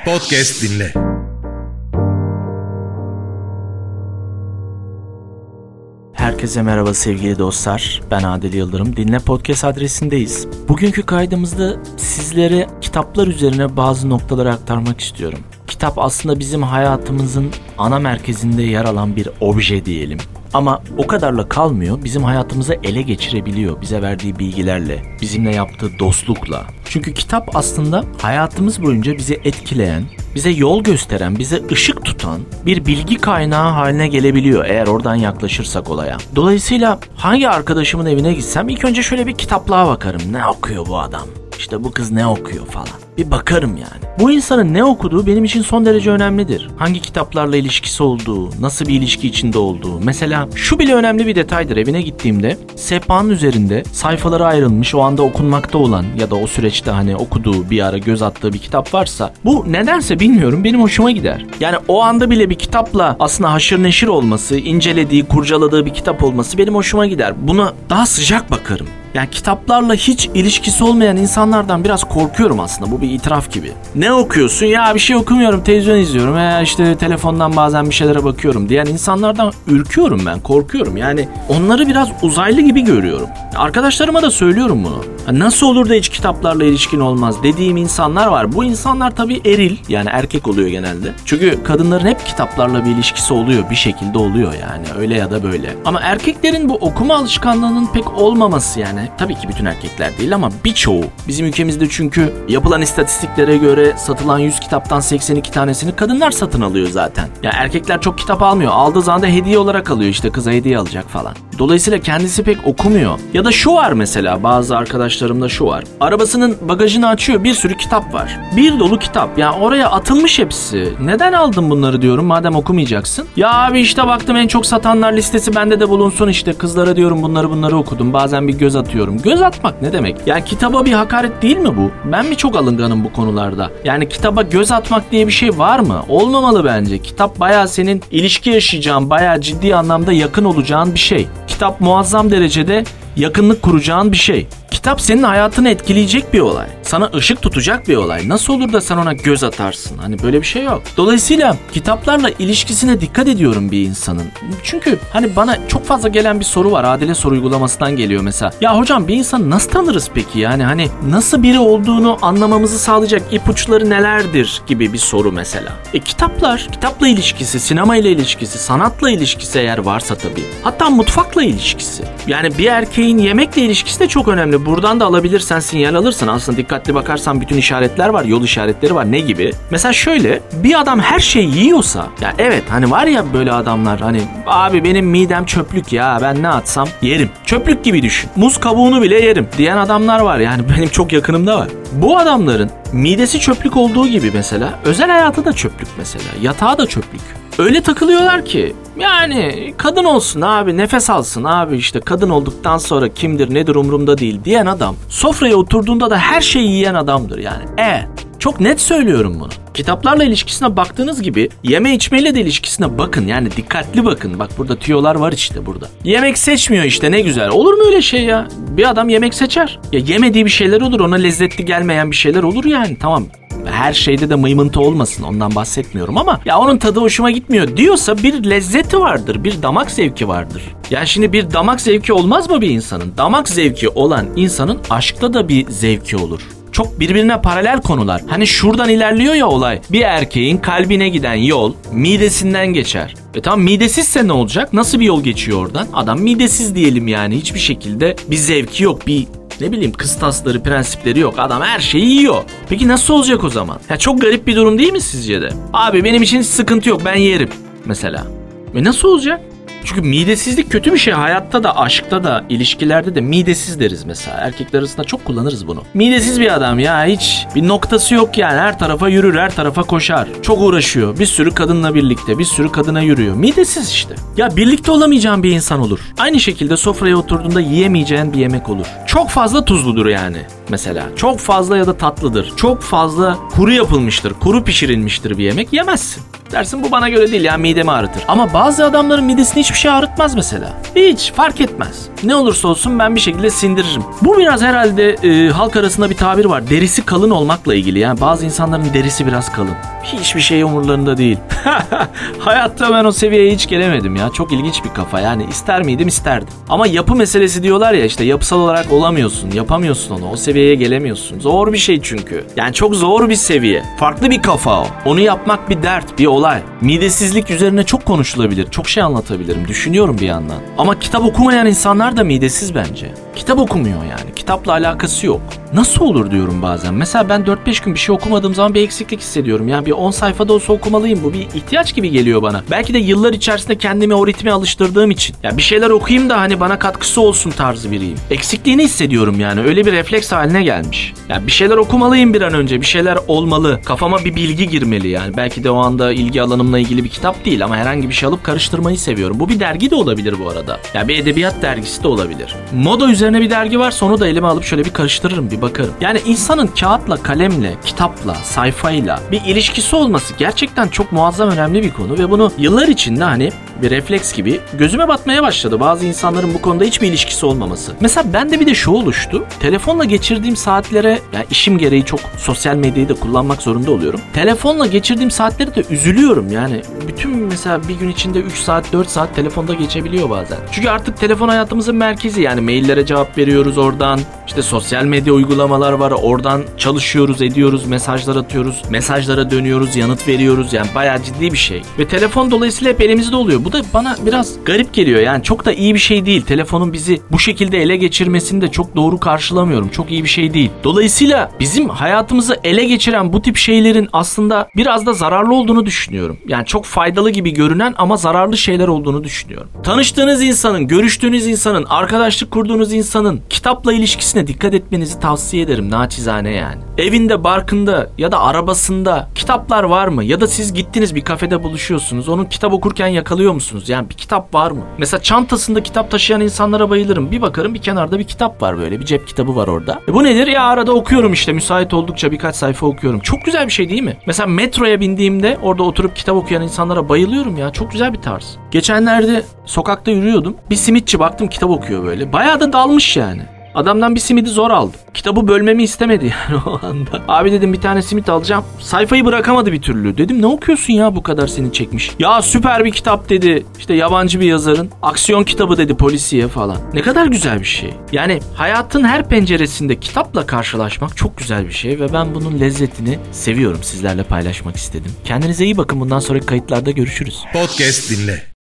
Podcast dinle. Herkese merhaba sevgili dostlar. Ben Adil Yıldırım. Dinle Podcast adresindeyiz. Bugünkü kaydımızda sizlere kitaplar üzerine bazı noktaları aktarmak istiyorum. Kitap aslında bizim hayatımızın ana merkezinde yer alan bir obje diyelim. Ama o kadarla kalmıyor, bizim hayatımızı ele geçirebiliyor bize verdiği bilgilerle, bizimle yaptığı dostlukla. Çünkü kitap aslında hayatımız boyunca bizi etkileyen, bize yol gösteren, bize ışık tutan bir bilgi kaynağı haline gelebiliyor eğer oradan yaklaşırsak olaya. Dolayısıyla hangi arkadaşımın evine gitsem ilk önce şöyle bir kitaplığa bakarım. Ne okuyor bu adam? İşte bu kız ne okuyor falan. Bir bakarım yani. Bu insanın ne okuduğu benim için son derece önemlidir. Hangi kitaplarla ilişkisi olduğu, nasıl bir ilişki içinde olduğu. Mesela şu bile önemli bir detaydır. Evine gittiğimde sehpanın üzerinde sayfaları ayrılmış, o anda okunmakta olan ya da o süreçte hani okuduğu, bir ara göz attığı bir kitap varsa bu nedense bilmiyorum benim hoşuma gider. Yani o anda bile bir kitapla aslında haşır neşir olması, incelediği, kurcaladığı bir kitap olması benim hoşuma gider. Buna daha sıcak bakarım. Yani kitaplarla hiç ilişkisi olmayan insanlardan biraz korkuyorum aslında. Bu bir itiraf gibi. Ne okuyorsun? Ya bir şey okumuyorum, televizyon izliyorum veya işte telefondan bazen bir şeylere bakıyorum diyen insanlardan ürküyorum ben, korkuyorum. Yani onları biraz uzaylı gibi görüyorum. Arkadaşlarıma da söylüyorum bunu. Nasıl olur da hiç kitaplarla ilişkin olmaz dediğim insanlar var. Bu insanlar tabii eril, yani erkek oluyor genelde. Çünkü kadınların hep kitaplarla bir ilişkisi oluyor, bir şekilde oluyor yani öyle ya da böyle. Ama erkeklerin bu okuma alışkanlığının pek olmaması yani. Tabii ki bütün erkekler değil ama birçoğu. Bizim ülkemizde çünkü yapılan istatistiklere göre satılan 100 kitaptan 82 tanesini kadınlar satın alıyor zaten. Yani erkekler çok kitap almıyor. Aldığı zaman da hediye olarak alıyor, işte kıza hediye alacak falan. Dolayısıyla kendisi pek okumuyor. Ya da şu var mesela, bazı arkadaşlarımda şu var. Arabasının bagajını açıyor, bir sürü kitap var. Bir dolu kitap. Yani oraya atılmış hepsi. Neden aldın bunları diyorum madem okumayacaksın. Ya abi işte baktım en çok satanlar listesi bende de bulunsun işte. Kızlara diyorum bunları okudum. Bazen bir göz atıyorum. Göz atmak ne demek? Yani kitaba bir hakaret değil mi bu? Ben mi çok alınganım bu konularda? Yani kitaba göz atmak diye bir şey var mı? Olmamalı bence. Kitap bayağı senin ilişki yaşayacağın, bayağı ciddi anlamda yakın olacağın bir şey. Kitap muazzam derecede yakınlık kuracağın bir şey. Kitap senin hayatını etkileyecek bir olay. Sana ışık tutacak bir olay. Nasıl olur da sen ona göz atarsın? Hani böyle bir şey yok. Dolayısıyla kitaplarla ilişkisine dikkat ediyorum bir insanın. Çünkü hani bana çok fazla gelen bir soru var. Adile soru uygulamasından geliyor mesela. Ya hocam bir insanı nasıl tanırız peki? Yani hani nasıl biri olduğunu anlamamızı sağlayacak ipuçları nelerdir gibi bir soru mesela. Kitapla ilişkisi, sinemayla ilişkisi, sanatla ilişkisi eğer varsa tabii. Hatta mutfakla ilişkisi. Yani bir erkeğin yemekle ilişkisi de çok önemli. Buradan da alabilirsen sinyal alırsın. Aslında dikkatli bakarsan bütün işaretler var, yol işaretleri var. Ne gibi? Mesela şöyle, bir adam her şeyi yiyorsa, ya evet hani var ya böyle adamlar hani abi benim midem çöplük ya ben ne atsam yerim. Çöplük gibi düşün. Muz kabuğunu bile yerim diyen adamlar var. Yani benim çok yakınımda var. Bu adamların midesi çöplük olduğu gibi mesela özel hayatı da çöplük mesela. Yatağı da çöplük. Öyle takılıyorlar ki yani kadın olsun abi, nefes alsın abi, işte kadın olduktan sonra kimdir nedir umurumda değil diyen adam sofraya oturduğunda da her şeyi yiyen adamdır yani. Çok net söylüyorum bunu. Kitaplarla ilişkisine baktığınız gibi yeme içmeyle de ilişkisine bakın. Yani dikkatli bakın. Bak burada tüyolar var işte burada. Yemek seçmiyor işte, ne güzel. Olur mu öyle şey ya? Bir adam yemek seçer. Ya yemediği bir şeyler olur. Ona lezzetli gelmeyen bir şeyler olur yani. Tamam. Her şeyde de mıymıntı olmasın, ondan bahsetmiyorum ama ya onun tadı hoşuma gitmiyor diyorsa bir lezzeti vardır, bir damak zevki vardır. Yani şimdi bir damak zevki olmaz mı bir insanın? Damak zevki olan insanın aşkta da bir zevki olur. Çok birbirine paralel konular. Hani şuradan ilerliyor ya olay. Bir erkeğin kalbine giden yol midesinden geçer. Tamam, midesizse ne olacak? Nasıl bir yol geçiyor oradan? Adam midesiz diyelim yani, hiçbir şekilde bir zevki yok, bir kıstasları, prensipleri yok. Adam her şeyi yiyor. Peki nasıl olacak o zaman? Ya çok garip bir durum değil mi sizce de? Abi benim için hiç sıkıntı yok, ben yerim mesela. Nasıl olacak? Çünkü midesizlik kötü bir şey. Hayatta da, aşkta da, ilişkilerde de midesiz deriz mesela. Erkekler arasında çok kullanırız bunu. Midesiz bir adam ya, hiç bir noktası yok yani. Her tarafa yürür, her tarafa koşar. Çok uğraşıyor. Bir sürü kadınla birlikte, bir sürü kadına yürüyor. Midesiz işte. Ya birlikte olamayacağın bir insan olur. Aynı şekilde sofraya oturduğunda yiyemeyeceğin bir yemek olur. Çok fazla tuzludur yani. mesela. Çok fazla ya da tatlıdır. Çok fazla kuru yapılmıştır, kuru pişirilmiştir bir yemek yemezsin. Dersin bu bana göre değil ya, midemi ağrıtır. Ama bazı adamların midesini hiçbir şey ağrıtmaz mesela. Hiç fark etmez. Ne olursa olsun ben bir şekilde sindiririm. Bu biraz herhalde halk arasında bir tabir var. Derisi kalın olmakla ilgili. Yani bazı insanların derisi biraz kalın. Hiçbir şey umurlarında değil. Hayatta ben o seviyeye hiç gelemedim ya. Çok ilginç bir kafa. Yani ister miydim? İsterdim. Ama yapı meselesi diyorlar ya, işte yapısal olarak olamıyorsun. Yapamıyorsun onu. O seviyeye gelemiyorsun. Zor bir şey çünkü. Yani çok zor bir seviye. Farklı bir kafa o. Onu yapmak bir dert, bir olay. Midesizlik üzerine çok konuşulabilir. Çok şey anlatabilirim. Düşünüyorum bir yandan. Ama kitap okumayan insanlar da midesiz bence. Kitap okumuyor yani. Kitapla alakası yok. Nasıl olur diyorum bazen. Mesela ben 4-5 gün bir şey okumadığım zaman bir eksiklik hissediyorum. Yani bir 10 sayfada olsa okumalıyım. Bu bir ihtiyaç gibi geliyor bana. Belki de yıllar içerisinde kendimi o ritme alıştırdığım için. Ya bir şeyler okuyayım da hani bana katkısı olsun tarzı biriyim. Eksikliğini hissediyorum yani. Öyle bir refleks haline gelmiş. Ya bir şeyler okumalıyım bir an önce. Bir şeyler olmalı. Kafama bir bilgi girmeli yani. Belki de o anda ilgi alanımla ilgili bir kitap değil ama herhangi bir şey alıp karıştırmayı seviyorum. Bu bir dergi de olabilir bu arada. Ya bir edebiyat dergisi de olabilir. Moda üzerine bir dergi varsa onu da elime alıp şöyle bir karıştırırım, bir bakarım. Yani insanın kağıtla, kalemle, kitapla, sayfayla bir ilişkisi olması gerçekten çok muazzam önemli bir konu ve bunu yıllar içinde hani bir refleks gibi gözüme batmaya başladı. Bazı insanların bu konuda hiçbir ilişkisi olmaması. Mesela bende bir de şu oluştu. Telefonla geçirdiğim saatlere, yani işim gereği çok sosyal medyayı da kullanmak zorunda oluyorum. Telefonla geçirdiğim saatlere de üzülüyorum. Yani bütün mesela bir gün içinde 3 saat, 4 saat telefonda geçebiliyor bazen. Çünkü artık telefon hayatımızın merkezi. Yani maillere cevap veriyoruz oradan. İşte sosyal medya uygulamalar var. Oradan çalışıyoruz, ediyoruz, mesajlar atıyoruz. Mesajlara dönüyoruz, yanıt veriyoruz. Yani bayağı ciddi bir şey. Ve telefon dolayısıyla hep elimizde oluyor. Bu da bana biraz garip geliyor. Yani çok da iyi bir şey değil. Telefonun bizi bu şekilde ele geçirmesini de çok doğru karşılamıyorum. Çok iyi bir şey değil. Dolayısıyla bizim hayatımızı ele geçiren bu tip şeylerin aslında biraz da zararlı olduğunu düşünüyorum. Yani çok faydalı gibi görünen ama zararlı şeyler olduğunu düşünüyorum. Tanıştığınız insanın, görüştüğünüz insanın, arkadaşlık kurduğunuz insanın kitapla ilişkisine dikkat etmenizi tavsiye ederim naçizane yani. Evinde, barkında ya da arabasında kitaplar var mı? Ya da siz gittiniz bir kafede buluşuyorsunuz. Onun kitap okurken yakalıyor musunuz? Yani bir kitap var mı? Mesela çantasında kitap taşıyan insanlara bayılırım. Bir bakarım bir kenarda bir kitap var böyle. Bir cep kitabı var orada. Bu nedir? Ya arada okuyorum işte. Müsait oldukça birkaç sayfa okuyorum. Çok güzel bir şey değil mi? Mesela metroya bindiğimde orada oturup kitap okuyan insanlara bayılıyorum ya. Çok güzel bir tarz. Geçenlerde sokakta yürüyordum. Bir simitçi baktım kitap okuyor böyle. Bayağı da dalmış yani. Adamdan bir simidi zor aldım. Kitabı bölmemi istemedi yani o anda. Abi dedim bir tane simit alacağım. Sayfayı bırakamadı bir türlü. Dedim ne okuyorsun ya, bu kadar seni çekmiş. Ya süper bir kitap dedi. İşte yabancı bir yazarın. Aksiyon kitabı dedi, polisiye falan. Ne kadar güzel bir şey. Yani hayatın her penceresinde kitapla karşılaşmak çok güzel bir şey ve ben bunun lezzetini seviyorum. Sizlerle paylaşmak istedim. Kendinize iyi bakın. Bundan sonraki kayıtlarda görüşürüz. Podcast dinle.